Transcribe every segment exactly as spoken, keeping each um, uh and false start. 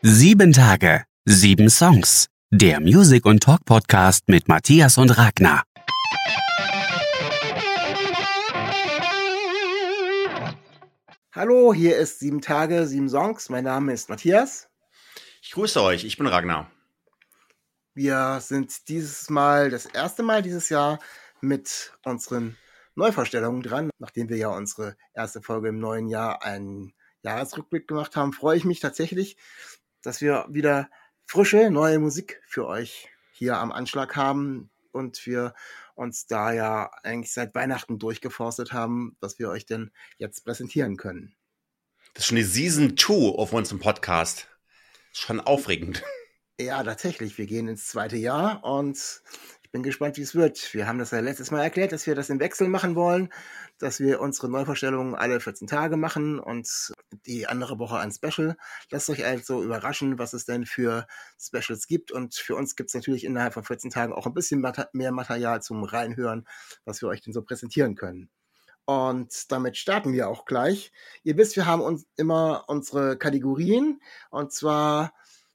Sieben Tage, sieben Songs. Der Music- und Talk-Podcast mit Matthias und Ragnar. Hallo, hier ist Sieben Tage, sieben Songs. Mein Name ist Matthias. Ich grüße euch, ich bin Ragnar. Wir sind dieses Mal, das erste Mal dieses Jahr mit unseren Neuvorstellungen dran. Nachdem wir ja unsere erste Folge im neuen Jahr einen Jahresrückblick gemacht haben, freue ich mich tatsächlich, dass wir wieder frische, neue Musik für euch hier am Anschlag haben und wir uns da ja eigentlich seit Weihnachten durchgeforstet haben, was wir euch denn jetzt präsentieren können. Das ist schon die Season zwei auf unserem Podcast. Das ist schon aufregend. Ja, tatsächlich. Wir gehen ins zweite Jahr und ich bin gespannt, wie es wird. Wir haben das ja letztes Mal erklärt, dass wir das im Wechsel machen wollen, dass wir unsere Neuvorstellungen alle vierzehn Tage machen und die andere Woche ein Special. Lasst euch also überraschen, was es denn für Specials gibt. Und für uns gibt es natürlich innerhalb von vierzehn Tagen auch ein bisschen mehr Material zum Reinhören, was wir euch denn so präsentieren können. Und damit starten wir auch gleich. Ihr wisst, wir haben uns immer unsere Kategorien und zwar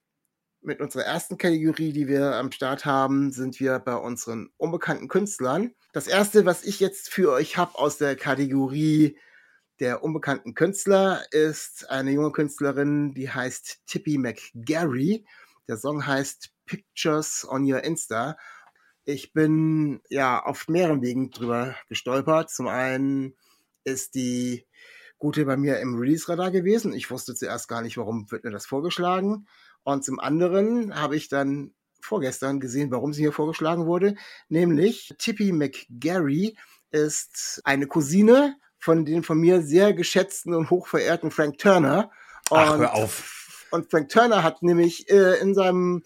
mit unserer ersten Kategorie, die wir am Start haben, sind wir bei unseren unbekannten Künstlern. Das erste, was ich jetzt für euch habe aus der Kategorie der unbekannten Künstler, ist eine junge Künstlerin, die heißt Tippy McGarry. Der Song heißt Pictures on Your Insta. Ich bin ja auf mehreren Wegen drüber gestolpert. Zum einen ist die Gute bei mir im Release-Radar gewesen. Ich wusste zuerst gar nicht, warum wird mir das vorgeschlagen. Und zum anderen habe ich dann vorgestern gesehen, warum sie hier vorgeschlagen wurde. Nämlich Tippy McGarry ist eine Cousine von dem von mir sehr geschätzten und hochverehrten Frank Turner. Und, Ach, hör auf. Und Frank Turner hat nämlich äh, in seinem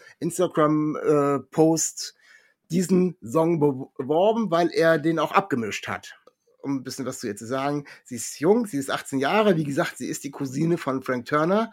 Instagram-Post äh, diesen Song beworben, weil er den auch abgemischt hat. Um ein bisschen was zu ihr zu sagen. Sie ist jung, sie ist achtzehn Jahre. Wie gesagt, sie ist die Cousine von Frank Turner.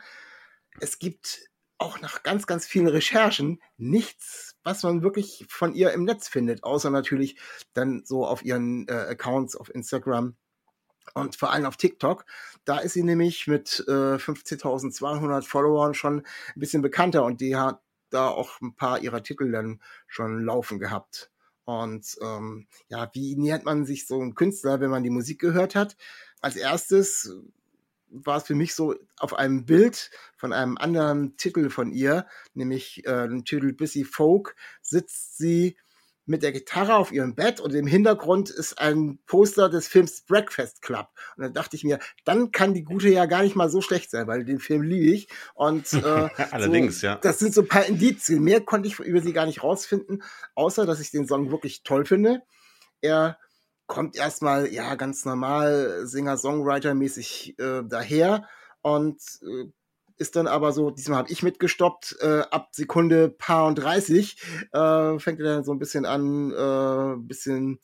Es gibt auch nach ganz, ganz vielen Recherchen nichts, was man wirklich von ihr im Netz findet, außer natürlich dann so auf ihren äh, Accounts auf Instagram und vor allem auf TikTok. Da ist sie nämlich mit äh, fünfzehntausendzweihundert Followern schon ein bisschen bekannter und die hat da auch ein paar ihrer Titel dann schon laufen gehabt. Und ähm, ja, wie nähert man sich so einem Künstler, wenn man die Musik gehört hat? Als erstes war es für mich so, auf einem Bild von einem anderen Titel von ihr, nämlich äh, dem Titel Busy Folk, sitzt sie mit der Gitarre auf ihrem Bett und im Hintergrund ist ein Poster des Films Breakfast Club. Und dann dachte ich mir, dann kann die Gute ja gar nicht mal so schlecht sein, weil den Film liebe ich. Und äh, Allerdings, so, ja. Das sind so ein paar Indizien. Mehr konnte ich über sie gar nicht rausfinden, außer dass ich den Song wirklich toll finde. Er kommt erstmal, ja, ganz normal Singer-Songwriter-mäßig äh, daher und äh, ist dann aber so, diesmal habe ich mitgestoppt, äh, ab Sekunde paar und dreißig äh, fängt er dann so ein bisschen an, äh, ein bisschen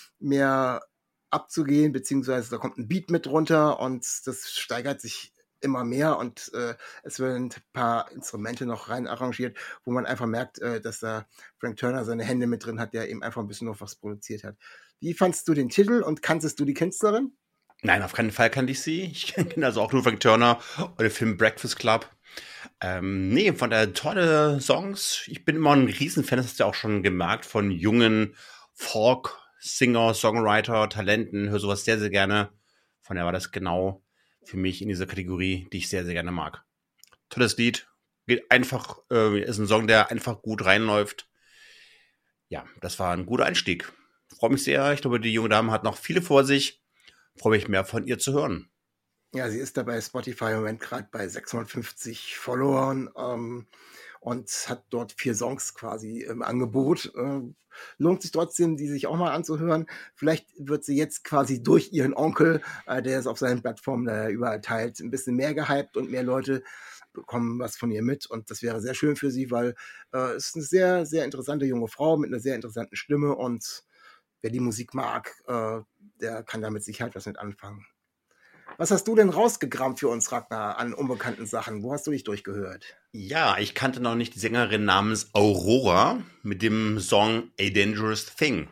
mehr abzugehen, beziehungsweise da kommt ein Beat mit runter und das steigert sich immer mehr und äh, es werden ein paar Instrumente noch rein arrangiert, wo man einfach merkt, äh, dass da Frank Turner seine Hände mit drin hat, der eben einfach ein bisschen noch was produziert hat. Wie fandst du den Titel und kanntest du die Künstlerin? Nein, auf keinen Fall kannte ich sie. Ich kenne also auch nur Frank Turner und den Film Breakfast Club. Ähm, nee, von der tolle Songs. Ich bin immer ein Riesenfan, das hast du ja auch schon gemerkt, von jungen Folk-Singer, Songwriter, Talenten. Höre sowas sehr, sehr gerne. Von daher war das genau für mich in dieser Kategorie, die ich sehr, sehr gerne mag. Tolles Lied. Geht einfach, äh, ist ein Song, der einfach gut reinläuft. Ja, das war ein guter Einstieg. Freue mich sehr. Ich glaube, die junge Dame hat noch viele vor sich. Freue mich mehr von ihr zu hören. Ja, sie ist da bei Spotify im Moment gerade bei sechshundertfünfzig Followern ähm, und hat dort vier Songs quasi im Angebot. Ähm, lohnt sich trotzdem, die sich auch mal anzuhören. Vielleicht wird sie jetzt quasi durch ihren Onkel, äh, der es auf seinen Plattformen da überall teilt, ein bisschen mehr gehypt und mehr Leute bekommen was von ihr mit. Und das wäre sehr schön für sie, weil äh, es ist eine sehr, sehr interessante junge Frau mit einer sehr interessanten Stimme und wer die Musik mag, äh, der kann da mit Sicherheit was mit anfangen. Was hast du denn rausgekramt für uns, Ragnar, an unbekannten Sachen? Wo hast du dich durchgehört? Ja, ich kannte noch nicht die Sängerin namens Aurora mit dem Song A Dangerous Thing.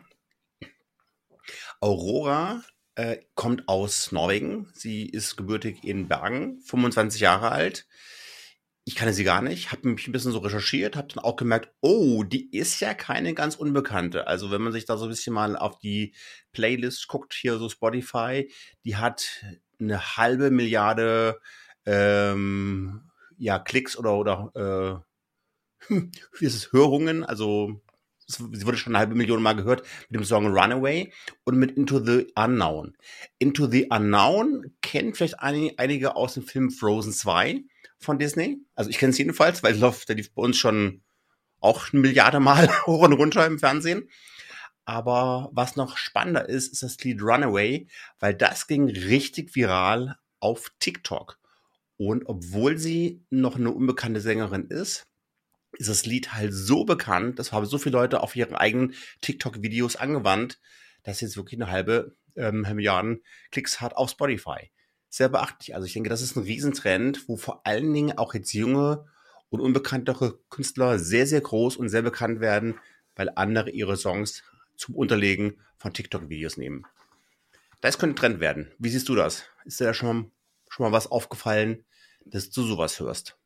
Aurora äh, kommt aus Norwegen. Sie ist gebürtig in Bergen, fünfundzwanzig Jahre alt. Ich kannte sie gar nicht, habe mich ein bisschen so recherchiert, habe dann auch gemerkt, oh, die ist ja keine ganz Unbekannte. Also wenn man sich da so ein bisschen mal auf die Playlist guckt, hier so Spotify, die hat eine halbe Milliarde ähm, ja, Klicks oder, oder äh, wie ist es, Hörungen, also es- sie wurde schon eine halbe Million Mal gehört mit dem Song Runaway und mit Into the Unknown. Into the Unknown kennen vielleicht ein, einige aus dem Film Frozen zwei von Disney. Also ich kenne es jedenfalls, weil der lief, der lief bei uns schon auch eine Milliarde Mal hoch und runter im Fernsehen. Aber was noch spannender ist, ist das Lied Runaway, weil das ging richtig viral auf TikTok. Und obwohl sie noch eine unbekannte Sängerin ist, ist das Lied halt so bekannt, das haben so viele Leute auf ihren eigenen TikTok-Videos angewandt, dass jetzt wirklich eine halbe ähm, Milliarden Klicks hat auf Spotify. Sehr beachtlich. Also ich denke, das ist ein Riesentrend, wo vor allen Dingen auch jetzt junge und unbekanntere Künstler sehr, sehr groß und sehr bekannt werden, weil andere ihre Songs zum Unterlegen von TikTok-Videos nehmen. Das könnte ein Trend werden. Wie siehst du das? Ist dir da schon mal, schon mal was aufgefallen, dass du sowas hörst?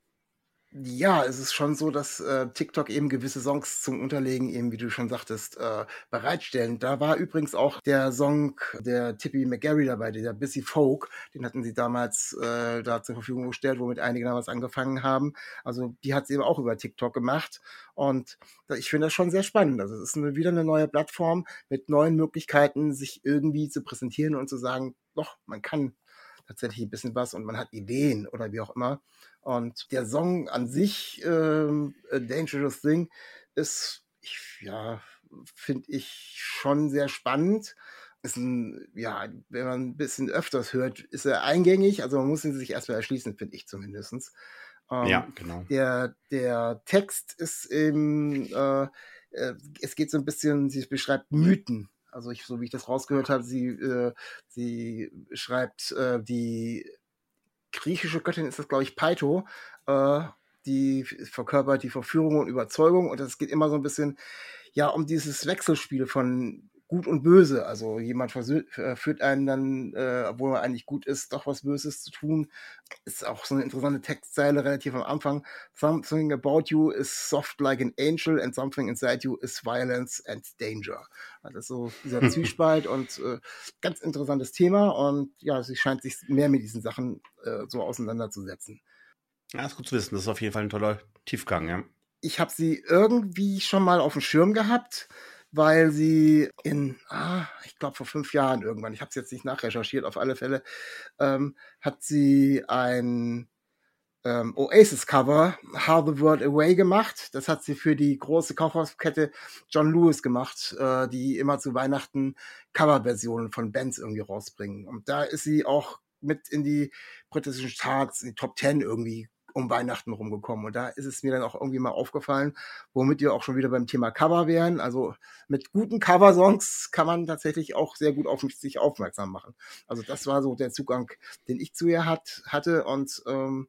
Ja, es ist schon so, dass äh, TikTok eben gewisse Songs zum Unterlegen eben, wie du schon sagtest, äh, bereitstellen. Da war übrigens auch der Song der Tippy McGarry dabei, der Busy Folk. Den hatten sie damals äh, da zur Verfügung gestellt, womit einige damals angefangen haben. Also die hat sie eben auch über TikTok gemacht. Und da- ich finde das schon sehr spannend. Also es ist eine, wieder eine neue Plattform mit neuen Möglichkeiten, sich irgendwie zu präsentieren und zu sagen, doch, man kann tatsächlich ein bisschen was und man hat Ideen oder wie auch immer. Und der Song an sich, ähm, A Dangerous Thing, ist, ich, ja, finde ich schon sehr spannend. Ist ein, ja, wenn man ein bisschen öfters hört, ist er eingängig. Also man muss ihn sich erstmal erschließen, finde ich zumindest. Ähm, Ja, genau. der, der Text ist eben, äh, äh, es geht so ein bisschen, sie beschreibt Mythen. Also ich, so wie ich das rausgehört habe, sie, äh, sie schreibt äh, die griechische Göttin ist das, glaube ich, Peito, äh, die verkörpert die Verführung und Überzeugung und es geht immer so ein bisschen ja um dieses Wechselspiel von Gut und Böse. Also jemand versö- äh, führt einen dann, äh, obwohl man eigentlich gut ist, doch was Böses zu tun. Ist auch so eine interessante Textzeile relativ am Anfang. Something about you is soft like an angel and something inside you is violence and danger. Also das ist so dieser Zwiespalt und äh, ganz interessantes Thema und ja, sie scheint sich mehr mit diesen Sachen äh, so auseinanderzusetzen. Ja, ist gut zu wissen. Das ist auf jeden Fall ein toller Tiefgang, ja. Ich habe sie irgendwie schon mal auf dem Schirm gehabt, weil sie in, ah, ich glaube vor fünf Jahren irgendwann, ich habe es jetzt nicht nachrecherchiert, auf alle Fälle, ähm, hat sie ein ähm, Oasis-Cover, How the World Away, gemacht. Das hat sie für die große Kaufhauskette John Lewis gemacht, äh, die immer zu Weihnachten Coverversionen von Bands irgendwie rausbringen. Und da ist sie auch mit in die britischen Charts, in die Top Ten irgendwie um Weihnachten rumgekommen. Und da ist es mir dann auch irgendwie mal aufgefallen, womit wir auch schon wieder beim Thema Cover wären. Also mit guten Cover-Songs kann man tatsächlich auch sehr gut auf sich aufmerksam machen. Also das war so der Zugang, den ich zu ihr hat, hatte. Und ähm,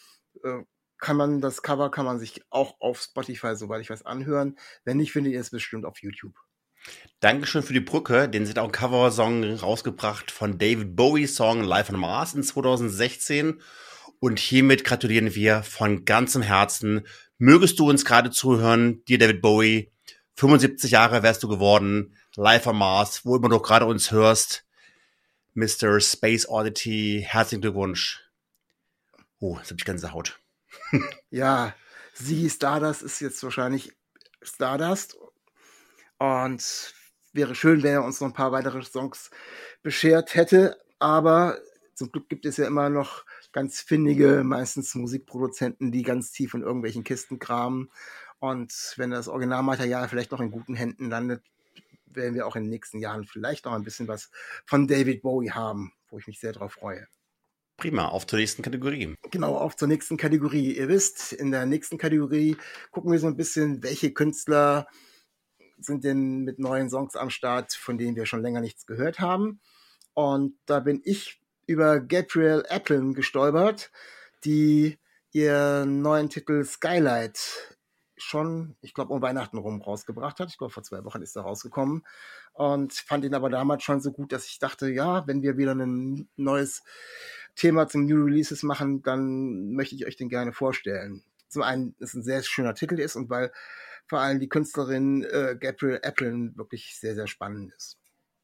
äh, kann man das Cover kann man sich auch auf Spotify, soweit ich weiß, anhören. Wenn nicht, findet ihr es bestimmt auf YouTube. Dankeschön für die Brücke. Den sind auch ein Coversong rausgebracht von David Bowie Song Live on Mars in zwanzig sechzehn. Und hiermit gratulieren wir von ganzem Herzen. Mögest du uns gerade zuhören, dir David Bowie. fünfundsiebzig Jahre wärst du geworden. Live on Mars, wo immer du gerade uns hörst. Mister Space Oddity, herzlichen Glückwunsch. Oh, jetzt hab ich Gänsehaut. Ja, sie Stardust ist jetzt wahrscheinlich Stardust. Und wäre schön, wenn er uns noch ein paar weitere Songs beschert hätte. Aber zum Glück gibt es ja immer noch ganz findige, meistens Musikproduzenten, die ganz tief in irgendwelchen Kisten kramen. Und wenn das Originalmaterial vielleicht noch in guten Händen landet, werden wir auch in den nächsten Jahren vielleicht noch ein bisschen was von David Bowie haben, wo ich mich sehr drauf freue. Prima, auf zur nächsten Kategorie. Genau, auf zur nächsten Kategorie. Ihr wisst, in der nächsten Kategorie gucken wir so ein bisschen, welche Künstler sind denn mit neuen Songs am Start, von denen wir schon länger nichts gehört haben. Und da bin ich über Gabrielle Aplin gestolpert, die ihren neuen Titel Skylight schon, ich glaube, um Weihnachten rum rausgebracht hat. Ich glaube, vor zwei Wochen ist er rausgekommen. Und fand ihn aber damals schon so gut, dass ich dachte, ja, wenn wir wieder ein neues Thema zum New Releases machen, dann möchte ich euch den gerne vorstellen. Zum einen, dass es ein sehr schöner Titel ist und weil vor allem die Künstlerin äh, Gabrielle Aplin wirklich sehr, sehr spannend ist.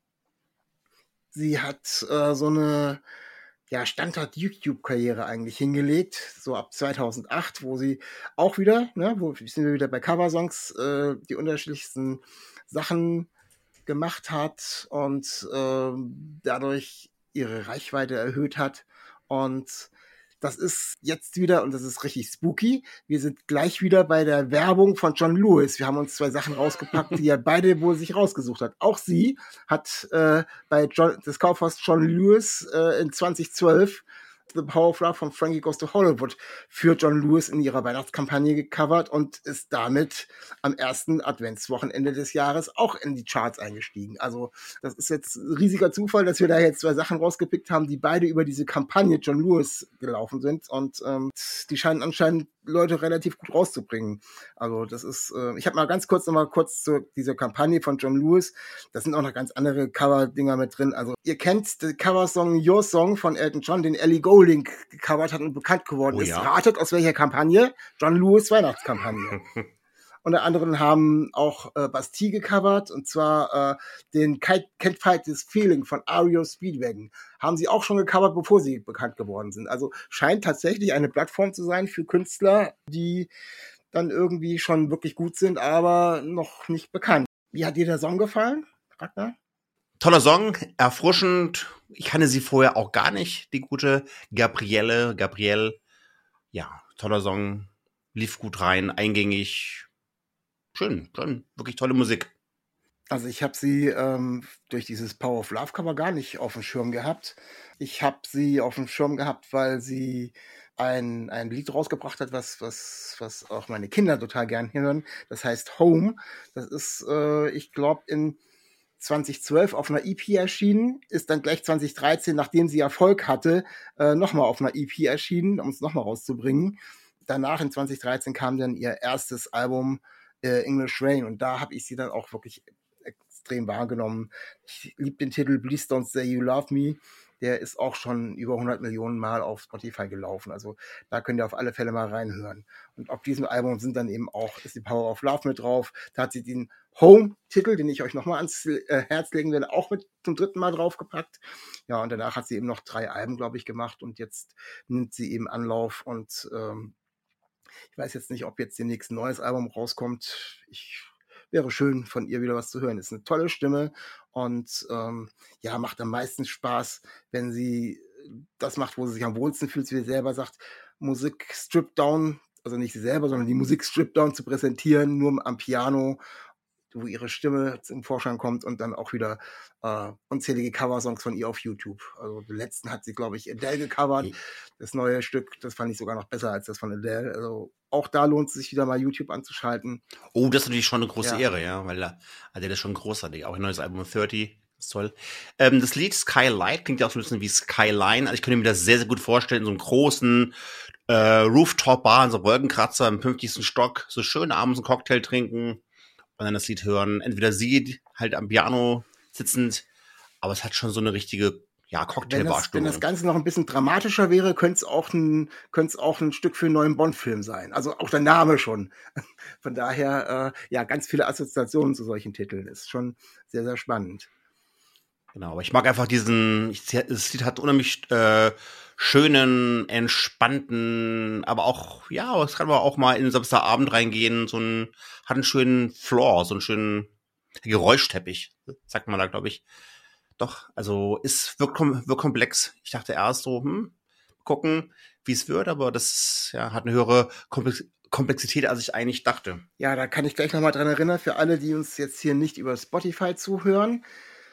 Sie hat äh, so eine ja, Standard-YouTube-Karriere eigentlich hingelegt, so ab zweitausendacht, wo sie auch wieder, ne, wo sind wir wieder bei Coversongs, äh, die unterschiedlichsten Sachen gemacht hat und äh, dadurch ihre Reichweite erhöht hat. Und das ist jetzt wieder, und das ist richtig spooky, wir sind gleich wieder bei der Werbung von John Lewis. Wir haben uns zwei Sachen rausgepackt, die er beide wohl sich rausgesucht hat. Auch sie hat äh, bei John, des Kaufhaus John Lewis äh, in zweitausendzwölf The Power of Love von Frankie Goes to Hollywood für John Lewis in ihrer Weihnachtskampagne gecovert und ist damit am ersten Adventswochenende des Jahres auch in die Charts eingestiegen. Also das ist jetzt ein riesiger Zufall, dass wir da jetzt zwei Sachen rausgepickt haben, die beide über diese Kampagne John Lewis gelaufen sind und ähm, die scheinen anscheinend Leute relativ gut rauszubringen. Also das ist, äh, ich habe mal ganz kurz noch mal kurz zu dieser Kampagne von John Lewis. Da sind auch noch ganz andere Cover-Dinger mit drin. Also ihr kennt den Coversong Your Song von Elton John, den Ellie Goulding gecovert hat und bekannt geworden Oh ist. ja. Ratet aus welcher Kampagne? John Lewis Weihnachtskampagne. Unter anderem haben auch äh, Bastille gecovert, und zwar äh, den Can't Fight This Feeling von R E O Speedwagon. Haben sie auch schon gecovert, bevor sie bekannt geworden sind. Also scheint tatsächlich eine Plattform zu sein für Künstler, die dann irgendwie schon wirklich gut sind, aber noch nicht bekannt. Wie hat dir der Song gefallen, Ragnar? Toller Song, erfrischend. Ich kannte sie vorher auch gar nicht, die gute Gabrielle. Gabrielle, ja, toller Song, lief gut rein, eingängig. Schön, schön, wirklich tolle Musik. Also ich habe sie ähm, durch dieses Power of Love Cover gar nicht auf dem Schirm gehabt. Ich habe sie auf dem Schirm gehabt, weil sie ein, ein Lied rausgebracht hat, was, was, was auch meine Kinder total gern hören. Das heißt Home. Das ist, äh, ich glaube, in zweitausendzwölf auf einer E P erschienen, ist dann gleich zweitausenddreizehn, nachdem sie Erfolg hatte, äh, nochmal auf einer E P erschienen, um es nochmal rauszubringen. Danach in zweitausenddreizehn kam dann ihr erstes Album äh, English Rain, und da habe ich sie dann auch wirklich extrem wahrgenommen. Ich liebe den Titel Please Don't Say You Love Me. Der ist auch schon über hundert Millionen Mal auf Spotify gelaufen. Also da könnt ihr auf alle Fälle mal reinhören. Und auf diesem Album sind dann eben auch, ist die Power of Love mit drauf. Da hat sie den Home-Titel, den ich euch nochmal ans äh, Herz legen werde, auch mit zum dritten Mal draufgepackt. Ja, und danach hat sie eben noch drei Alben, glaube ich, gemacht. Und jetzt nimmt sie eben Anlauf. Und ähm, ich weiß jetzt nicht, ob jetzt demnächst ein neues Album rauskommt. Ich wäre schön, von ihr wieder was zu hören. Ist eine tolle Stimme und ähm, ja, macht am meisten Spaß, wenn sie das macht, wo sie sich am wohlsten fühlt, wie sie selber sagt, Musik stripped down, also nicht sie selber, sondern die Musik stripped down zu präsentieren, nur am Piano, wo ihre Stimme zum Vorschein kommt, und dann auch wieder äh, unzählige Coversongs von ihr auf YouTube. Also den letzten hat sie, glaube ich, Adele gecovert. Das neue Stück, das fand ich sogar noch besser als das von Adele. Also auch da lohnt es sich wieder mal YouTube anzuschalten. Oh, das ist natürlich schon eine große Ja. Ehre, ja, weil da- Adele ist schon großartig. Auch ein neues Album dreißig, ist toll. Ähm, das Lied Skylight klingt ja auch so ein bisschen wie Skyline. Also ich könnte mir das sehr, sehr gut vorstellen, in so einem großen äh, Rooftop-Bar, in so einem Wolkenkratzer im fünfzigsten Stock, so schön abends einen Cocktail trinken und dann das Lied hören. Entweder sie halt am Piano sitzend, aber es hat schon so eine richtige, ja, Wenn das, wenn Cocktailbarstimmung. das Ganze noch ein bisschen dramatischer wäre, könnte es auch ein, könnte es auch ein Stück für einen neuen Bond-Film sein. Also auch der Name schon. Von daher, äh, ja, ganz viele Assoziationen zu solchen Titeln. Ist schon sehr, sehr spannend. Genau, aber ich mag einfach diesen, ich, das Lied hat unheimlich äh, schönen, entspannten, aber auch, ja, es kann aber auch mal in den Samstagabend reingehen, so ein, hat einen schönen Floor, so einen schönen Geräuschteppich, sagt man da, glaube ich. Doch, also ist, wirkt, kom- wirkt komplex. Ich dachte erst so, hm, gucken, wie es wird, aber das ja, hat eine höhere Komplex Komplexität, als ich eigentlich dachte. Ja, da kann ich gleich nochmal dran erinnern, für alle, die uns jetzt hier nicht über Spotify zuhören,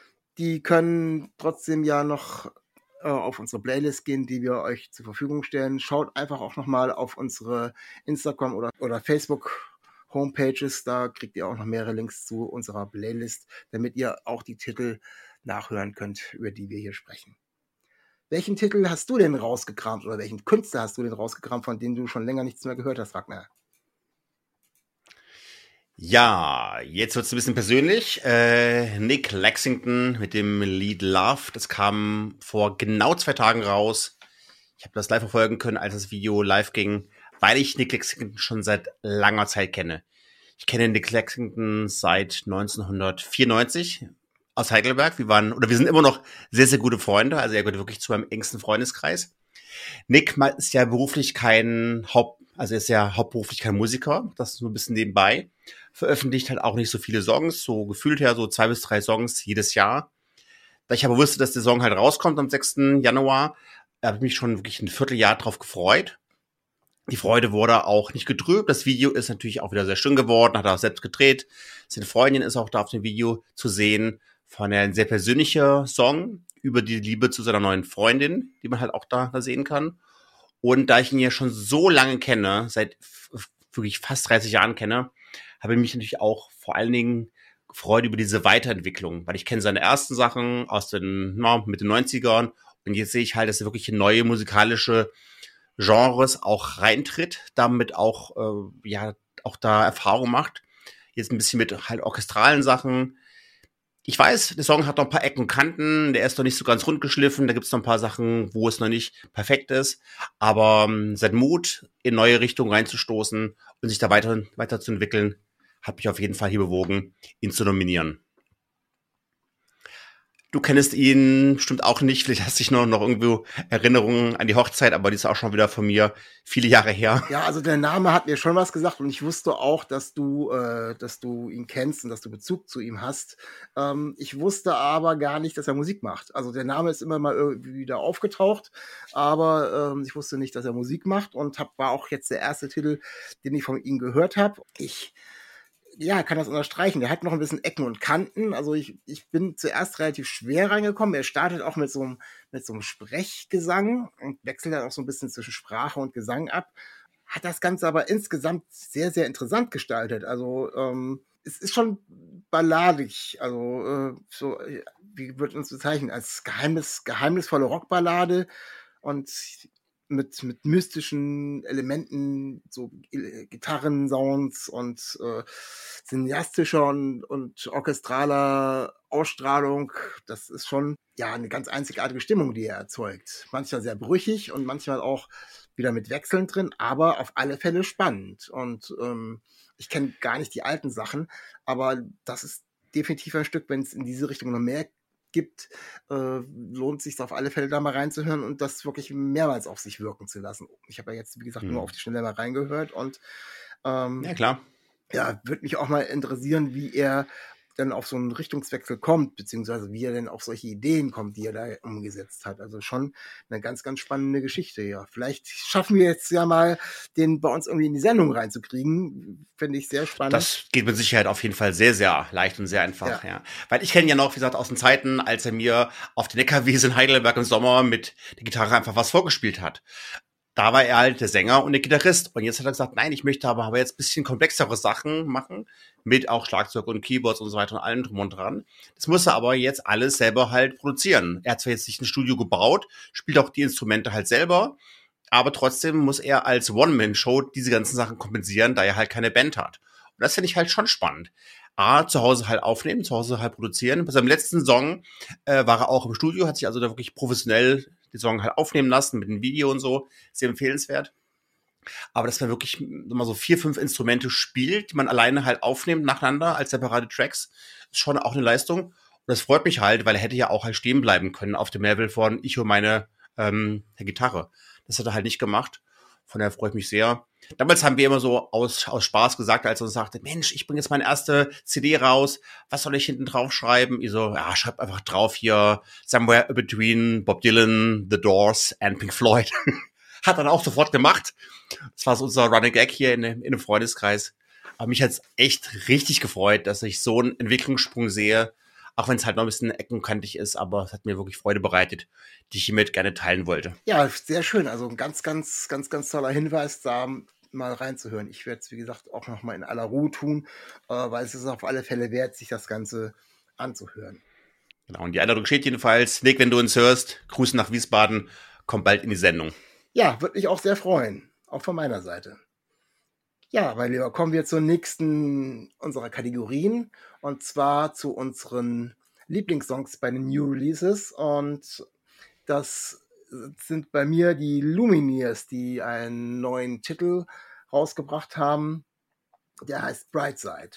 die können trotzdem ja noch äh, auf unsere Playlist gehen, die wir euch zur Verfügung stellen. Schaut einfach auch nochmal auf unsere Instagram- oder, oder Facebook-Homepages, da kriegt ihr auch noch mehrere Links zu unserer Playlist, damit ihr auch die Titel nachhören könnt, über die wir hier sprechen. Welchen Titel hast du denn rausgekramt oder welchen Künstler hast du denn rausgekramt, von dem du schon länger nichts mehr gehört hast, Ragnar? Ja, jetzt wird's ein bisschen persönlich. Äh, Nick Lexington mit dem Lied Love, das kam vor genau zwei Tagen raus. Ich habe das live verfolgen können, als das Video live ging, weil ich Nick Lexington schon seit langer Zeit kenne. Ich kenne Nick Lexington seit neunzehnhundertvierundneunzig aus Heidelberg. Wir waren, oder wir sind immer noch sehr, sehr gute Freunde. Also er gehört wirklich zu meinem engsten Freundeskreis. Nick ist ja beruflich kein Haupt, also ist ja hauptberuflich kein Musiker. Das ist nur ein bisschen nebenbei. Veröffentlicht halt auch nicht so viele Songs. So gefühlt her so zwei bis drei Songs jedes Jahr. Da ich aber wusste, dass der Song halt rauskommt am sechsten Januar, habe ich mich schon wirklich ein Vierteljahr drauf gefreut. Die Freude wurde auch nicht getrübt. Das Video ist natürlich auch wieder sehr schön geworden, hat er auch selbst gedreht. Seine Freundin ist auch da auf dem Video zu sehen. Von ein sehr persönlicher Song über die Liebe zu seiner neuen Freundin, die man halt auch da, da sehen kann. Und da ich ihn ja schon so lange kenne, seit wirklich fast dreißig Jahren kenne, habe ich mich natürlich auch vor allen Dingen gefreut über diese Weiterentwicklung, weil ich kenne seine ersten Sachen aus den na, mit den neunzigern und jetzt sehe ich halt, dass er wirklich in neue musikalische Genres auch reintritt, damit auch äh, ja auch da Erfahrung macht. Jetzt ein bisschen mit halt orchestralen Sachen. Ich weiß, der Song hat noch ein paar Ecken und Kanten, der ist noch nicht so ganz rund geschliffen, da gibt es noch ein paar Sachen, wo es noch nicht perfekt ist, aber ähm, sein Mut, in neue Richtungen reinzustoßen und sich da weiter weiterzuentwickeln, hat mich auf jeden Fall hier bewogen, ihn zu nominieren. Du kennst ihn bestimmt auch nicht, vielleicht hast du dich noch, noch irgendwo Erinnerungen an die Hochzeit, aber die ist auch schon wieder von mir viele Jahre her. Ja, also der Name hat mir schon was gesagt und ich wusste auch, dass du, äh, dass du ihn kennst und dass du Bezug zu ihm hast. Ähm, ich wusste aber gar nicht, dass er Musik macht. Also der Name ist immer mal irgendwie wieder aufgetaucht, aber ähm, ich wusste nicht, dass er Musik macht und hab, war auch jetzt der erste Titel, den ich von ihm gehört habe. Ich Ja, kann das unterstreichen. Der hat noch ein bisschen Ecken und Kanten. Also ich, ich bin zuerst relativ schwer reingekommen. Er startet auch mit so einem, mit so einem Sprechgesang und wechselt dann auch so ein bisschen zwischen Sprache und Gesang ab. Hat das Ganze aber insgesamt sehr, sehr interessant gestaltet. Also ähm, es ist schon balladig. Also äh, so, wie wird uns bezeichnen? Als geheimnis, geheimnisvolle Rockballade und mit, mit mystischen Elementen, so Gitarrensounds und äh, cineastischer und, und orchestraler Ausstrahlung. Das ist schon ja eine ganz einzigartige Stimmung, die er erzeugt. Manchmal sehr brüchig und manchmal auch wieder mit Wechseln drin, aber auf alle Fälle spannend. Und ähm, ich kenne gar nicht die alten Sachen, aber das ist definitiv ein Stück, wenn es in diese Richtung noch mehr gibt, äh, lohnt sich auf alle Fälle da mal reinzuhören und das wirklich mehrmals auf sich wirken zu lassen. Ich habe ja jetzt, wie gesagt, hm. nur auf die Schnelle mal reingehört und ähm, ja, klar. Ja, würde mich auch mal interessieren, wie er dann auf so einen Richtungswechsel kommt, beziehungsweise wie er denn auf solche Ideen kommt, die er da umgesetzt hat. Also schon eine ganz, ganz spannende Geschichte, ja. Vielleicht schaffen wir jetzt ja mal, den bei uns irgendwie in die Sendung reinzukriegen. Finde ich sehr spannend. Das geht mit Sicherheit auf jeden Fall sehr, sehr leicht und sehr einfach, ja. ja. Weil ich kenne ja noch, wie gesagt, aus den Zeiten, als er mir auf der Neckarwiese in Heidelberg im Sommer mit der Gitarre einfach was vorgespielt hat. Da war er halt der Sänger und der Gitarrist. Und jetzt hat er gesagt, nein, ich möchte aber, aber jetzt ein bisschen komplexere Sachen machen, mit auch Schlagzeug und Keyboards und so weiter und allem drum und dran. Das muss er aber jetzt alles selber halt produzieren. Er hat zwar jetzt nicht ein Studio gebaut, spielt auch die Instrumente halt selber, aber trotzdem muss er als One-Man-Show diese ganzen Sachen kompensieren, da er halt keine Band hat. Und das finde ich halt schon spannend. A, zu Hause halt aufnehmen, zu Hause halt produzieren. Bei seinem letzten Song äh, war er auch im Studio, hat sich also da wirklich professionell die Song halt aufnehmen lassen mit einem Video und so. Sehr empfehlenswert. Aber dass man wirklich mal so vier, fünf Instrumente spielt, die man alleine halt aufnimmt nacheinander als separate Tracks, ist schon auch eine Leistung. Und das freut mich halt, weil er hätte ja auch halt stehen bleiben können auf dem Level von ich und meine ähm, Gitarre. Das hat er halt nicht gemacht. Von daher freue ich mich sehr. Damals haben wir immer so aus, aus Spaß gesagt, als er uns sagte, Mensch, ich bringe jetzt meine erste C D raus, was soll ich hinten drauf schreiben? Ich so, ja, schreib einfach drauf hier, Somewhere Between Bob Dylan, The Doors and Pink Floyd. Hat dann auch sofort gemacht. Das war so unser Running Gag hier in, in einem Freundeskreis. Aber mich hat's echt richtig gefreut, dass ich so einen Entwicklungssprung sehe, auch wenn es halt noch ein bisschen eckenkantig ist, aber es hat mir wirklich Freude bereitet, die ich hiermit gerne teilen wollte. Ja, sehr schön. Also ein ganz, ganz, ganz, ganz toller Hinweis, da mal reinzuhören. Ich werde es, wie gesagt, auch noch mal in aller Ruhe tun, äh, weil es ist auf alle Fälle wert, sich das Ganze anzuhören. Genau, und die Einladung steht jedenfalls. Nick, wenn du uns hörst, Grüße nach Wiesbaden, komm bald in die Sendung. Ja, würde mich auch sehr freuen, auch von meiner Seite. Ja, mein Lieber, kommen wir zur nächsten unserer Kategorien und zwar zu unseren Lieblingssongs bei den New Releases und das sind bei mir die Lumineers, die einen neuen Titel rausgebracht haben. Der heißt Brightside.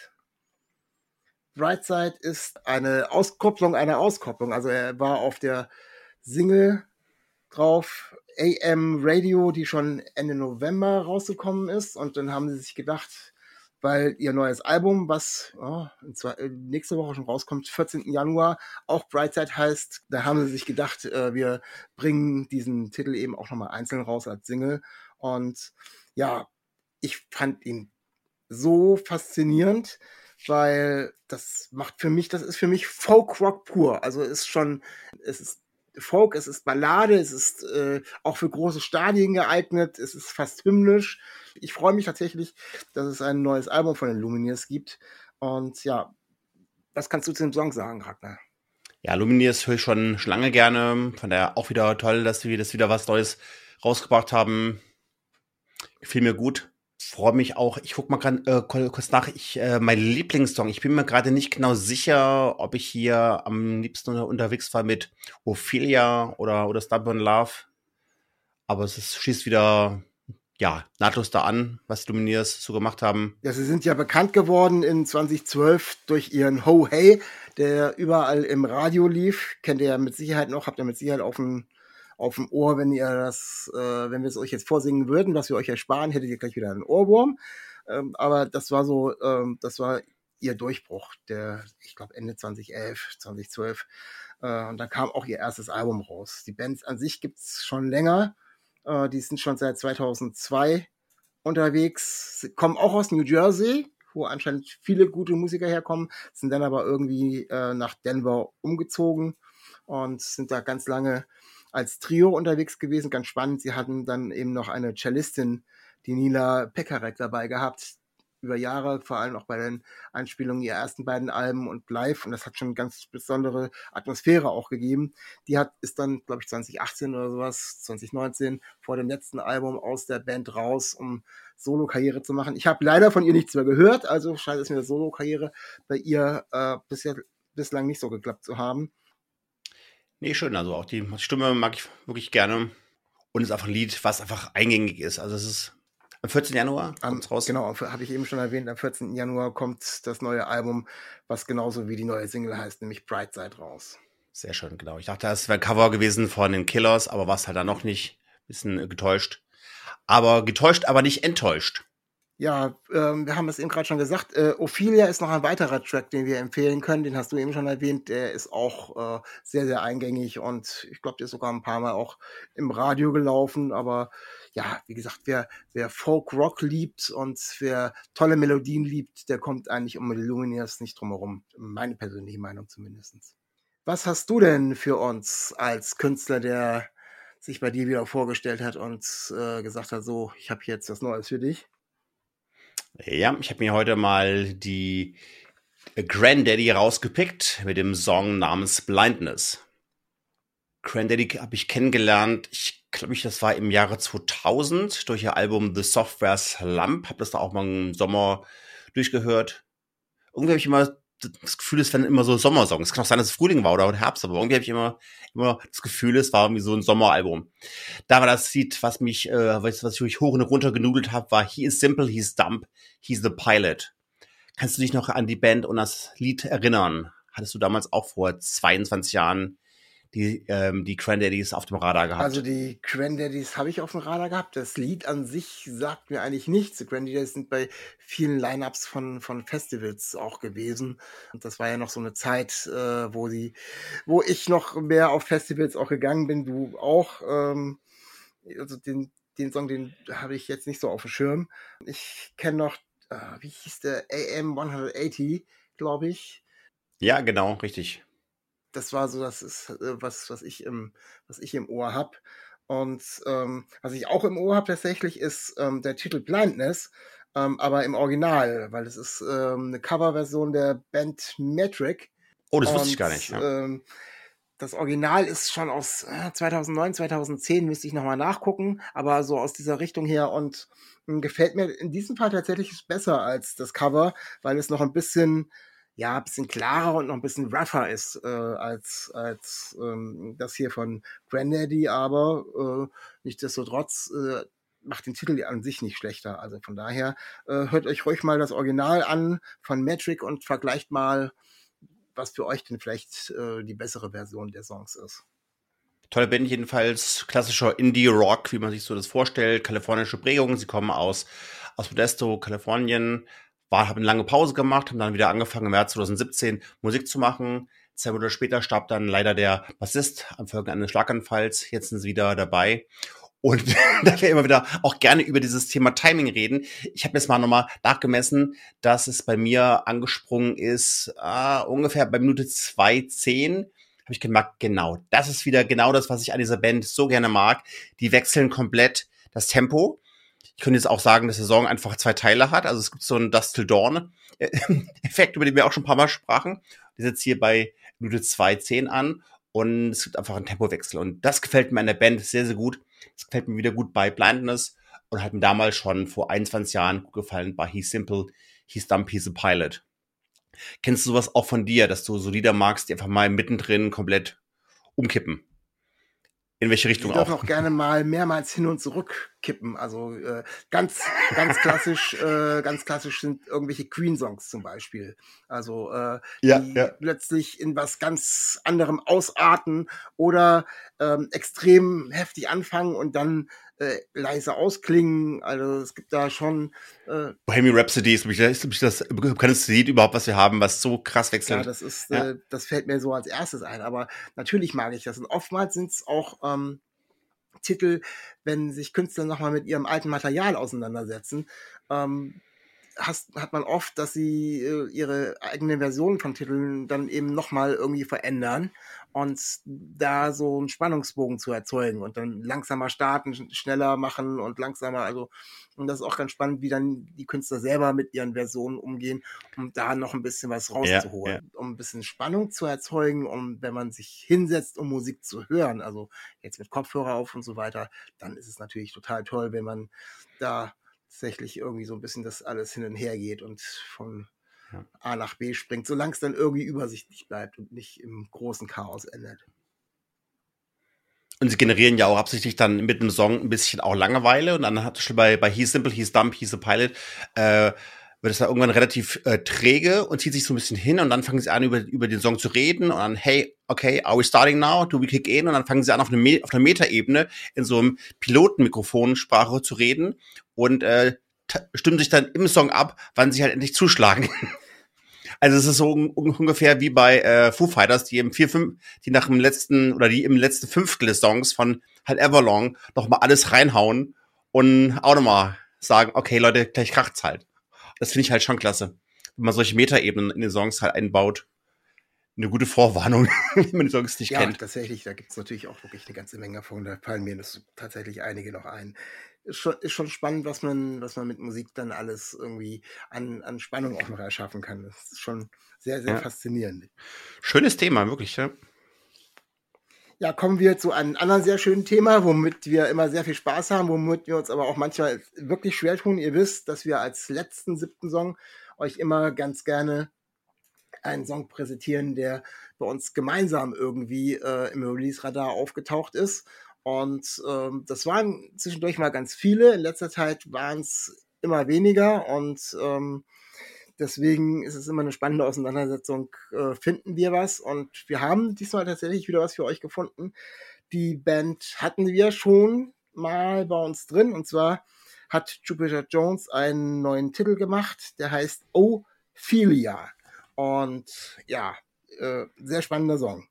Brightside ist eine Auskopplung einer Auskopplung. Also er war auf der Single drauf, A M Radio, die schon Ende November rausgekommen ist. Und dann haben sie sich gedacht, weil ihr neues Album, was oh, nächste Woche schon rauskommt, vierzehnten Januar, auch Brightside heißt, da haben sie sich gedacht, äh, wir bringen diesen Titel eben auch nochmal einzeln raus als Single. Und ja, ich fand ihn so faszinierend, weil das macht für mich, das ist für mich Folk-Rock pur. Also es ist schon, es ist Folk, es ist Ballade, es ist äh, auch für große Stadien geeignet, es ist fast hymnisch. Ich freue mich tatsächlich, dass es ein neues Album von den Lumineers gibt. Und ja, was kannst du zu dem Song sagen, Ragnar? Ja, Lumineers höre ich schon, schon lange gerne. Von daher auch wieder toll, dass sie das wieder was Neues rausgebracht haben. Gefiel mir gut. Freue mich auch. Ich guck mal gerade äh, kurz nach. Ich, äh, mein Lieblingssong. Ich bin mir gerade nicht genau sicher, ob ich hier am liebsten unter, unterwegs war mit Ophelia oder, oder Stubborn Love. Aber es ist, schließt wieder ja, nahtlos da an, was die Lumineers so gemacht haben. Ja, sie sind ja bekannt geworden in zwanzig zwölf durch ihren Ho Hey, der überall im Radio lief. Kennt ihr ja mit Sicherheit noch, habt ihr mit Sicherheit auf dem auf dem Ohr, wenn ihr das, äh, wenn wir es euch jetzt vorsingen würden, was wir euch ersparen, hättet ihr gleich wieder einen Ohrwurm. Ähm, aber das war so, ähm, das war ihr Durchbruch, der, ich glaube Ende zwanzig elf, zwanzig zwölf. Äh, und dann kam auch ihr erstes Album raus. Die Band an sich gibt's schon länger. Äh, die sind schon seit zweitausendzwei unterwegs, sie kommen auch aus New Jersey, wo anscheinend viele gute Musiker herkommen, sind dann aber irgendwie äh, nach Denver umgezogen und sind da ganz lange als Trio unterwegs gewesen, ganz spannend. Sie hatten dann eben noch eine Cellistin, die Nila Pekarek, dabei gehabt, über Jahre, vor allem auch bei den Einspielungen ihrer ersten beiden Alben und live. Und das hat schon eine ganz besondere Atmosphäre auch gegeben. Die hat ist dann, glaube ich, zwanzig achtzehn oder sowas, zwanzig neunzehn, vor dem letzten Album aus der Band raus, um Solo-Karriere zu machen. Ich habe leider von ihr nichts mehr gehört, also scheint es mir eine Solo-Karriere bei ihr äh, bisher, bislang nicht so geklappt zu haben. Nee, schön. Also auch die Stimme mag ich wirklich gerne. Und es ist einfach ein Lied, was einfach eingängig ist. Also es ist am vierzehnten Januar kommt's raus. Genau, habe ich eben schon erwähnt, am vierzehnten Januar kommt das neue Album, was genauso wie die neue Single heißt, nämlich Brightside raus. Sehr schön, genau. Ich dachte, das wäre ein Cover gewesen von den Killers, aber war es halt dann noch nicht. Bisschen getäuscht. Aber getäuscht, aber nicht enttäuscht. Ja, ähm, wir haben es eben gerade schon gesagt, äh, Ophelia ist noch ein weiterer Track, den wir empfehlen können, den hast du eben schon erwähnt, der ist auch äh, sehr, sehr eingängig und ich glaube, der ist sogar ein paar Mal auch im Radio gelaufen, aber ja, wie gesagt, wer, wer Folk-Rock liebt und wer tolle Melodien liebt, der kommt eigentlich um die Lumineers nicht drum herum, meine persönliche Meinung zumindest. Was hast du denn für uns als Künstler, der sich bei dir wieder vorgestellt hat und äh, gesagt hat, so, ich habe jetzt was Neues für dich? Ja, ich habe mir heute mal die Grandaddy rausgepickt mit dem Song namens Blindness. Grandaddy habe ich kennengelernt, ich glaube, ich, das war im Jahre zweitausend durch ihr Album The Software Slump. Habe das da auch mal im Sommer durchgehört. Irgendwie habe ich immer das Gefühl, es wären immer so Sommersongs. Es kann auch sein, dass es Frühling war oder Herbst, aber irgendwie habe ich immer, immer das Gefühl, es war irgendwie so ein Sommeralbum. Da war das Lied, was mich, äh, was, was ich hoch und runter genudelt habe, war He is simple, he's dumb, he's the pilot. Kannst du dich noch an die Band und das Lied erinnern? Hattest du damals auch vor zweiundzwanzig Jahren die, ähm, die Grandaddies auf dem Radar gehabt? Also die Grandaddies habe ich auf dem Radar gehabt. Das Lied an sich sagt mir eigentlich nichts. Die Grandaddies sind bei vielen Lineups von von Festivals auch gewesen. Und das war ja noch so eine Zeit, äh, wo sie, wo ich noch mehr auf Festivals auch gegangen bin. Du auch. Ähm, also den den Song, den habe ich jetzt nicht so auf dem Schirm. Ich kenne noch, äh, wie hieß der, A M hundertachtzig, glaube ich. Ja, genau, richtig. Das war so, das ist äh, was, was ich im, was ich im Ohr habe. Und ähm, was ich auch im Ohr habe tatsächlich ist ähm, der Titel Blindness, ähm, aber im Original, weil es ist ähm, eine Coverversion der Band Metric. Oh, das wusste Und, ich gar nicht. Ja. Ähm, das Original ist schon aus äh, zweitausendneun, zweitausendzehn, müsste ich nochmal nachgucken, aber so aus dieser Richtung her und mh, gefällt mir in diesem Fall tatsächlich besser als das Cover, weil es noch ein bisschen ja, ein bisschen klarer und noch ein bisschen rougher ist äh, als, als ähm, das hier von Grandaddy, aber äh, nichtsdestotrotz äh, macht den Titel an sich nicht schlechter. Also von daher äh, hört euch ruhig mal das Original an von Metric und vergleicht mal, was für euch denn vielleicht äh, die bessere Version der Songs ist. Tolle Band jedenfalls, klassischer Indie-Rock, wie man sich so das vorstellt, kalifornische Prägung. Sie kommen aus, aus Modesto, Kalifornien, war, haben eine lange Pause gemacht, haben dann wieder angefangen im März zwanzig siebzehn Musik zu machen. Zwei Monate später starb dann leider der Bassist am Folge eines Schlaganfalls. Jetzt sind sie wieder dabei. Und da wir immer wieder auch gerne über dieses Thema Timing reden. Ich habe jetzt mal nochmal nachgemessen, dass es bei mir angesprungen ist, äh, ungefähr bei Minute zwei zehn. Habe ich gemerkt, genau, das ist wieder genau das, was ich an dieser Band so gerne mag. Die wechseln komplett das Tempo. Ich könnte jetzt auch sagen, dass der Song einfach zwei Teile hat. Also es gibt so einen Dust Till Dawn-Effekt, über den wir auch schon ein paar Mal sprachen. Der setzt hier bei Minute zwei zehn an und es gibt einfach einen Tempowechsel. Und das gefällt mir an der Band sehr, sehr gut. Das gefällt mir wieder gut bei Blindness und hat mir damals schon vor einundzwanzig Jahren gut gefallen bei He's Simple, He's Dumb, He's a Pilot. Kennst du sowas auch von dir, dass du so Lieder magst, die einfach mal mittendrin komplett umkippen? In welche Richtung auch? Ich darf auch? auch gerne mal mehrmals hin und zurück kippen. Also äh, ganz, ganz klassisch, äh, ganz klassisch sind irgendwelche Queen-Songs zum Beispiel. Also äh, Ja, die ja. plötzlich in was ganz anderem ausarten oder ähm, extrem heftig anfangen und dann äh, leise ausklingen. Also es gibt da schon äh, Bohemian Rhapsody ist mich das, ist mich das bekanntes Lied überhaupt, was wir haben, was so krass wechselt. Ja, das ist, Ja. äh, das fällt mir so als erstes ein. Aber natürlich mag ich das. Und oftmals sind es auch ähm, Titel, wenn sich Künstler nochmal mit ihrem alten Material auseinandersetzen, ähm, hast, hat man oft, dass sie äh, ihre eigene Version von Titeln dann eben nochmal irgendwie verändern und da so einen Spannungsbogen zu erzeugen und dann langsamer starten, sch- schneller machen und langsamer, also und das ist auch ganz spannend, wie dann die Künstler selber mit ihren Versionen umgehen, um da noch ein bisschen was rauszuholen, Ja, um ein bisschen Spannung zu erzeugen, um wenn man sich hinsetzt, um Musik zu hören, also jetzt mit Kopfhörer auf und so weiter, dann ist es natürlich total toll, wenn man da tatsächlich irgendwie so ein bisschen das alles hin und her geht und von Ja. A nach B springt, solange es dann irgendwie übersichtlich bleibt und nicht im großen Chaos endet. Und sie generieren ja auch absichtlich dann mit dem Song ein bisschen auch Langeweile. Und dann hat schon bei, bei He's Simple, He's Dumb, He's a Pilot, äh, wird es dann irgendwann relativ äh, träge und zieht sich so ein bisschen hin und dann fangen sie an, über, über den Song zu reden und dann, hey, okay, are we starting now? Do we kick in? Und dann fangen sie an, auf, eine Me- auf einer Metaebene in so einem Pilotenmikrofonsprache zu reden und äh, t- stimmen sich dann im Song ab, wann sie halt endlich zuschlagen. Also es ist so un- ungefähr wie bei äh, Foo Fighters, die im vier, fünf, die nach dem letzten oder die im letzten Fünftel des Songs von halt Everlong noch mal alles reinhauen und auch nochmal sagen, okay Leute, gleich kracht's halt. Das finde ich halt schon klasse, wenn man solche Metaebenen in den Songs halt einbaut. Eine gute Vorwarnung, wenn man die Songs nicht Ja, kennt. tatsächlich, da gibt es natürlich auch wirklich eine ganze Menge von, da fallen mir das tatsächlich einige noch ein. Ist schon, ist schon spannend, was man, was man mit Musik dann alles irgendwie an, an Spannung auch noch erschaffen kann. Das ist schon sehr, sehr Ja. faszinierend. Schönes Thema, wirklich, ja. Ja, kommen wir zu einem anderen sehr schönen Thema, womit wir immer sehr viel Spaß haben, womit wir uns aber auch manchmal wirklich schwer tun. Ihr wisst, dass wir als letzten siebten Song euch immer ganz gerne einen Song präsentieren, der bei uns gemeinsam irgendwie äh, im Release-Radar aufgetaucht ist. Und ähm, das waren zwischendurch mal ganz viele. In letzter Zeit waren es immer weniger und ähm, deswegen ist es immer eine spannende Auseinandersetzung. Äh, finden wir was? Und wir haben diesmal tatsächlich wieder was für euch gefunden. Die Band hatten wir schon mal bei uns drin. Und zwar hat Jupiter Jones einen neuen Titel gemacht, der heißt Ophelia. Und ja, äh, sehr spannender Song.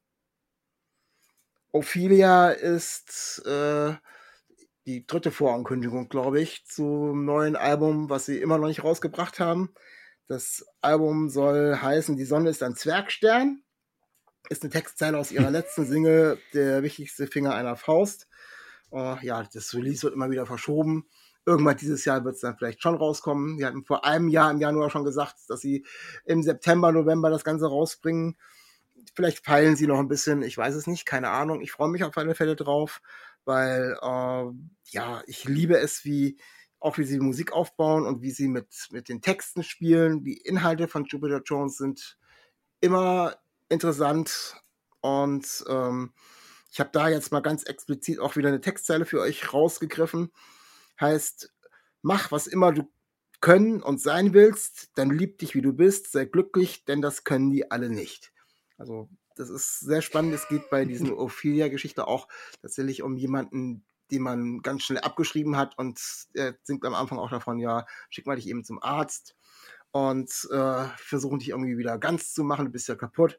Ophelia ist äh, die dritte Vorankündigung, glaube ich, zum neuen Album, was sie immer noch nicht rausgebracht haben. Das Album soll heißen Die Sonne ist ein Zwergstern. Ist eine Textzeile aus ihrer letzten Single, Der wichtigste Finger einer Faust. Uh, ja, das Release wird immer wieder verschoben. Irgendwann dieses Jahr wird es dann vielleicht schon rauskommen. Wir hatten vor einem Jahr im Januar schon gesagt, dass sie im September, November das Ganze rausbringen. Vielleicht feilen sie noch ein bisschen, ich weiß es nicht, keine Ahnung. Ich freue mich auf alle Fälle drauf, weil äh, ja, ich liebe es, wie auch wie sie Musik aufbauen und wie sie mit, mit den Texten spielen. Die Inhalte von Jupiter Jones sind immer interessant und ähm, ich habe da jetzt mal ganz explizit auch wieder eine Textzeile für euch rausgegriffen. Heißt, mach, was immer du können und sein willst, dann lieb dich, wie du bist, sei glücklich, denn das können die alle nicht. Also das ist sehr spannend. Es geht bei diesen Ophelia-Geschichte auch tatsächlich um jemanden, den man ganz schnell abgeschrieben hat und er singt am Anfang auch davon, ja, schick mal dich eben zum Arzt und äh, versuchen dich irgendwie wieder ganz zu machen, du bist ja kaputt.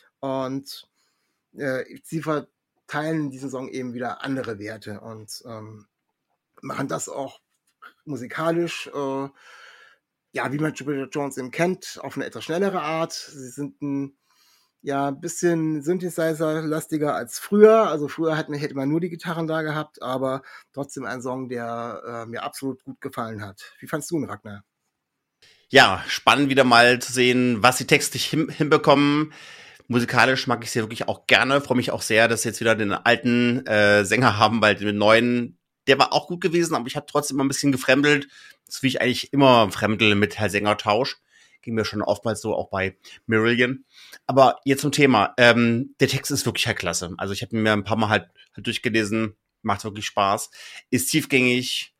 Und äh, sie verteilen in diesem Song eben wieder andere Werte und ähm, machen das auch musikalisch, äh, ja, wie man Jupiter Jones eben kennt, auf eine etwas schnellere Art. Sie sind ein ja, ein bisschen Synthesizer-lastiger als früher. Also früher hat, hätte man nur die Gitarren da gehabt, aber trotzdem ein Song, der äh, mir absolut gut gefallen hat. Wie fandst du ihn, Ragnar? Ja, spannend wieder mal zu sehen, was die Texte hin, hinbekommen. Musikalisch mag ich sie wirklich auch gerne. Freue mich auch sehr, dass sie jetzt wieder den alten äh, Sänger haben, weil den neuen, der war auch gut gewesen, aber ich habe trotzdem immer ein bisschen gefremdelt. So wie ich eigentlich immer fremdel mit Herr Sänger-Tausch. Ging mir schon oftmals so, auch bei Marillion. Aber jetzt zum Thema. Ähm, der Text ist wirklich halt klasse. Also ich habe mir ein paar Mal halt, halt durchgelesen. Macht wirklich Spaß. Ist tiefgängig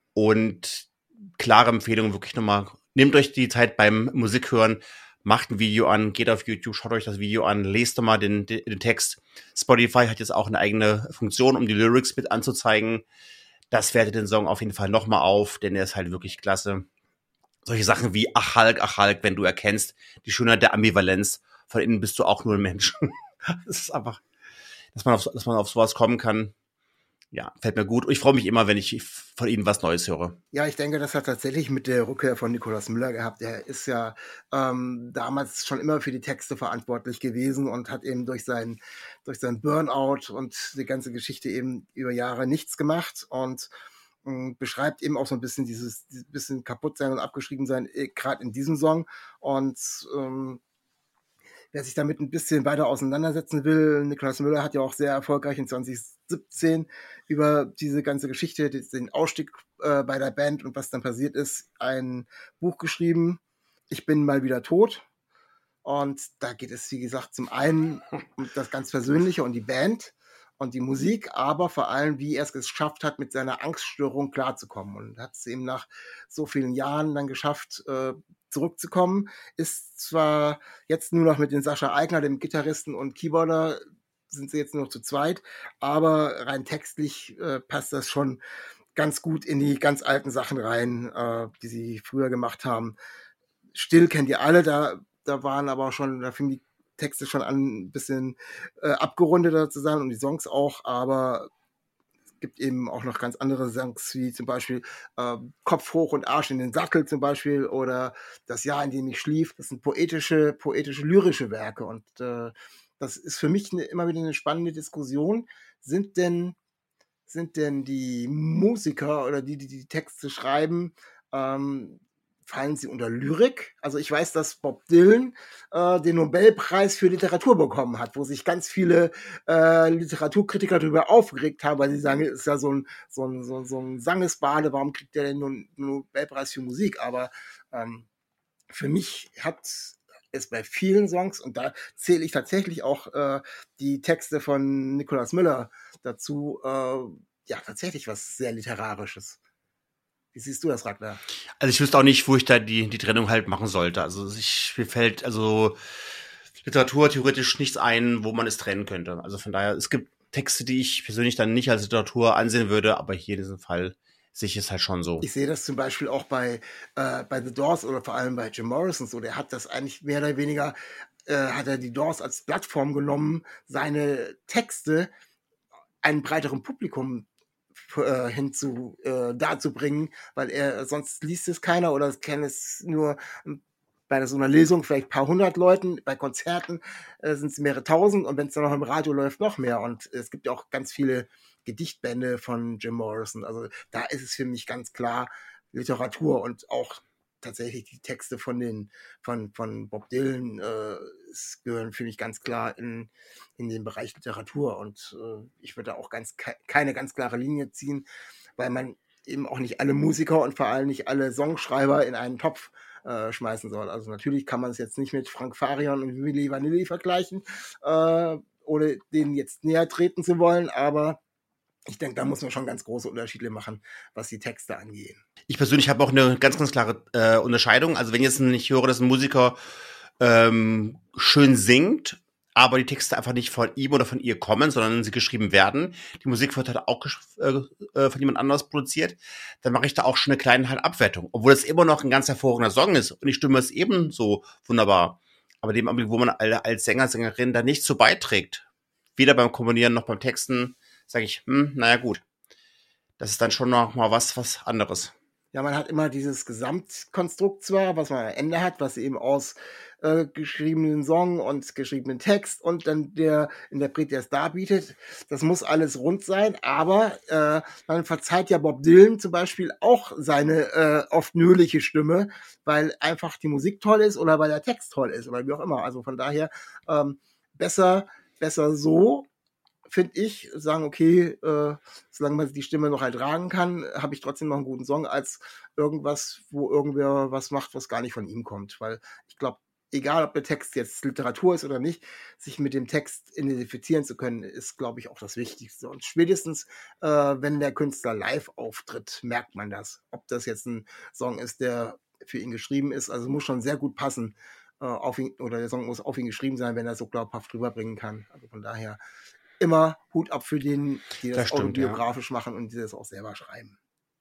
und klare Empfehlung wirklich nochmal. Nehmt euch die Zeit beim Musikhören. Macht ein Video an, geht auf YouTube, schaut euch das Video an, lest doch mal den, den, den Text. Spotify hat jetzt auch eine eigene Funktion, um die Lyrics mit anzuzeigen. Das wertet den Song auf jeden Fall nochmal auf, denn er ist halt wirklich klasse. Solche Sachen wie Ach Hulk, Ach Hulk, wenn du erkennst die Schönheit der Ambivalenz, von innen bist du auch nur ein Mensch. Das ist einfach, dass man auf, dass man auf sowas kommen kann. Ja, fällt mir gut. Und ich freue mich immer, wenn ich von Ihnen was Neues höre. Ja, ich denke, das hat tatsächlich mit der Rückkehr von Nikolaus Müller gehabt. Er ist ja ähm, damals schon immer für die Texte verantwortlich gewesen und hat eben durch sein, durch sein Burnout und die ganze Geschichte eben über Jahre nichts gemacht und mh, beschreibt eben auch so ein bisschen dieses, dieses bisschen kaputt sein und abgeschrieben sein, äh, gerade in diesem Song. Und ähm, wer sich damit ein bisschen weiter auseinandersetzen will, Nikolaus Müller hat ja auch sehr erfolgreich in zwanzig siebzehn über diese ganze Geschichte, den Ausstieg äh, bei der Band und was dann passiert ist, ein Buch geschrieben, Ich bin mal wieder tot. Und da geht es, wie gesagt, zum einen um das ganz Persönliche und die Band und die Musik, aber vor allem, wie er es geschafft hat, mit seiner Angststörung klarzukommen. Und hat es eben nach so vielen Jahren dann geschafft, äh, zurückzukommen. Ist zwar jetzt nur noch mit den Sascha Eigner, dem Gitarristen und Keyboarder, sind sie jetzt nur noch zu zweit, aber rein textlich äh, passt das schon ganz gut in die ganz alten Sachen rein, äh, die sie früher gemacht haben. Still kennt ihr alle, da, da waren aber auch schon, da fingen die Texte schon an, ein bisschen äh, abgerundeter zu sein und die Songs auch, aber es gibt eben auch noch ganz andere Songs, wie zum Beispiel äh, Kopf hoch und Arsch in den Sattel zum Beispiel oder Das Jahr, in dem ich schlief. Das sind poetische, poetische, lyrische Werke und äh, das ist für mich eine, immer wieder eine spannende Diskussion. Sind denn, sind denn die Musiker oder die, die die Texte schreiben, ähm, fallen sie unter Lyrik? Also ich weiß, dass Bob Dylan äh, den Nobelpreis für Literatur bekommen hat, wo sich ganz viele äh, Literaturkritiker darüber aufgeregt haben, weil sie sagen, ist ja so ein, so ein, so, so ein Sangesbade, warum kriegt der denn nur einen Nobelpreis für Musik? Aber ähm, für mich hat es bei vielen Songs, und da zähle ich tatsächlich auch äh, die Texte von Nikolaus Müller dazu, äh, ja, tatsächlich was sehr Literarisches. Wie siehst du das, Ragnar? Also ich wüsste auch nicht, wo ich da die, die Trennung halt machen sollte. Also ich, mir fällt also Literatur theoretisch nichts ein, wo man es trennen könnte. Also von daher, es gibt Texte, die ich persönlich dann nicht als Literatur ansehen würde, aber hier in diesem Fall sehe ich es halt schon so. Ich sehe das zum Beispiel auch bei, äh, bei The Doors oder vor allem bei Jim Morrison so. Der hat das eigentlich mehr oder weniger, äh, hat er die Doors als Plattform genommen, seine Texte einem breiteren Publikum äh, hinzu äh, darzubringen, weil er sonst liest es keiner oder kennt es nur bei so einer Lesung vielleicht ein paar hundert Leuten, bei Konzerten äh, sind es mehrere tausend und wenn es dann noch im Radio läuft, noch mehr. Und es gibt ja auch ganz viele Gedichtbände von Jim Morrison. Also da ist es für mich ganz klar Literatur und auch tatsächlich die Texte von den von, von Bob Dylan äh, es gehören für mich ganz klar in, in den Bereich Literatur und äh, ich würde da auch ganz ke- keine ganz klare Linie ziehen, weil man eben auch nicht alle Musiker und vor allem nicht alle Songschreiber in einen Topf äh, schmeißen soll. Also natürlich kann man es jetzt nicht mit Frank Farian und Milli Vanilli vergleichen, äh, ohne denen jetzt näher treten zu wollen, aber ich denke, da muss man schon ganz große Unterschiede machen, was die Texte angeht. Ich persönlich habe auch eine ganz, ganz klare äh, Unterscheidung. Also wenn jetzt ein, ich höre, dass ein Musiker ähm, schön singt, aber die Texte einfach nicht von ihm oder von ihr kommen, sondern sie geschrieben werden. Die Musik wird halt auch gesch- äh, von jemand anderes produziert. Dann mache ich da auch schon eine kleine halt Abwertung. Obwohl es immer noch ein ganz hervorragender Song ist und die Stimme ist ebenso wunderbar. Aber dem Augenblick, wo man als Sänger, Sängerin da nicht so beiträgt, weder beim Komponieren noch beim Texten, sage ich, hm, naja gut. Das ist dann schon noch mal was, was anderes. Ja, man hat immer dieses Gesamtkonstrukt zwar, was man am Ende hat, was eben aus äh, geschriebenen Song und geschriebenen Text und dann der Interpret, der es darbietet. Das muss alles rund sein, aber äh, man verzeiht ja Bob Dylan zum Beispiel auch seine äh, oft nölige Stimme, weil einfach die Musik toll ist oder weil der Text toll ist oder wie auch immer. Also von daher ähm, besser, besser so, finde ich, sagen, okay, äh, solange man die Stimme noch ertragen kann, habe ich trotzdem noch einen guten Song, als irgendwas, wo irgendwer was macht, was gar nicht von ihm kommt. Weil ich glaube, egal ob der Text jetzt Literatur ist oder nicht, sich mit dem Text identifizieren zu können, ist, glaube ich, auch das Wichtigste. Und spätestens, äh, wenn der Künstler live auftritt, merkt man das. Ob das jetzt ein Song ist, der für ihn geschrieben ist, also muss schon sehr gut passen. Äh, auf ihn, oder der Song muss auf ihn geschrieben sein, wenn er so glaubhaft rüberbringen kann. Also von daher immer Hut ab für den, die das, das stimmt, autobiografisch ja. machen und die das auch selber schreiben.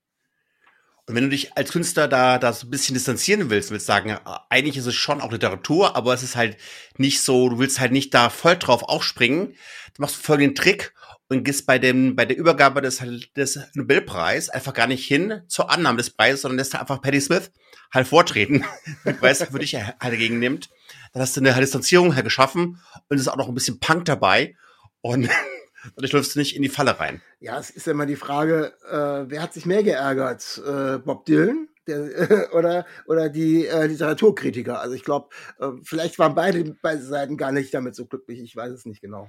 Und wenn du dich als Künstler da, da so ein bisschen distanzieren willst, willst sagen, eigentlich ist es schon auch Literatur, aber es ist halt nicht so, du willst halt nicht da voll drauf aufspringen, du machst folgenden Trick und gehst bei dem, bei der Übergabe des, des Nobelpreis einfach gar nicht hin zur Annahme des Preises, sondern lässt Einfach Patti Smith halt vortreten, den Preis für dich halt dagegen nimmt. Dann hast du eine Distanzierung halt geschaffen und es ist auch noch ein bisschen Punk dabei. Und dadurch läufst du nicht in die Falle rein. Ja, es ist ja immer die Frage, äh, wer hat sich mehr geärgert? Äh, Bob Dylan der, äh, oder, oder die äh, Literaturkritiker? Also ich glaube, äh, vielleicht waren beide, beide Seiten gar nicht damit so glücklich. Ich weiß es nicht genau.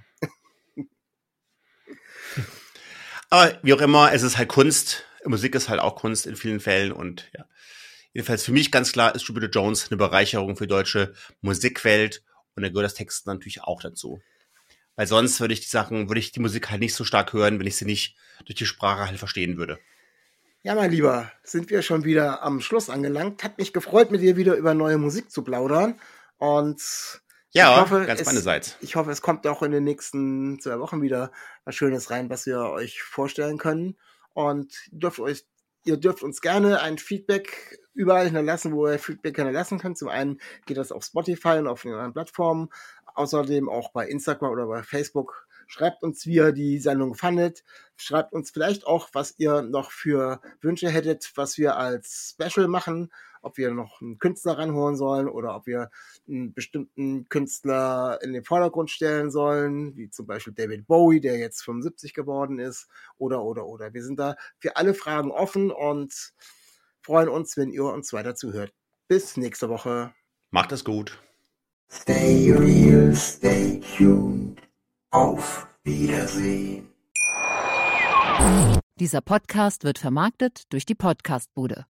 Aber wie auch immer, es ist halt Kunst. Musik ist halt auch Kunst in vielen Fällen. Und ja, jedenfalls für mich ganz klar ist Jupiter Jones eine Bereicherung für die deutsche Musikwelt. Und da gehört das Text natürlich auch dazu. Weil sonst würde ich die Sachen, würde ich die Musik halt nicht so stark hören, wenn ich sie nicht durch die Sprache halt verstehen würde. Ja, mein Lieber, sind wir schon wieder am Schluss angelangt. Hat mich gefreut, mit dir wieder über neue Musik zu plaudern. Und ja, ich hoffe, ganz es, meinerseits. Ich hoffe, es kommt auch in den nächsten zwei Wochen wieder was Schönes rein, was wir euch vorstellen können. Und ihr dürft, euch, ihr dürft uns gerne ein Feedback überall hinterlassen, wo ihr Feedback hinterlassen könnt. Zum einen geht das auf Spotify und auf den anderen Plattformen. Außerdem auch bei Instagram oder bei Facebook. Schreibt uns, wie ihr die Sendung fandet. Schreibt uns vielleicht auch, was ihr noch für Wünsche hättet, was wir als Special machen. Ob wir noch einen Künstler ranholen sollen oder ob wir einen bestimmten Künstler in den Vordergrund stellen sollen, wie zum Beispiel David Bowie, der jetzt fünfundsiebzig geworden ist. Oder, oder, oder. Wir sind da für alle Fragen offen und freuen uns, wenn ihr uns weiter zuhört. Bis nächste Woche. Macht es gut. Stay real, stay tuned. Auf Wiedersehen. Dieser Podcast wird vermarktet durch die Podcastbude.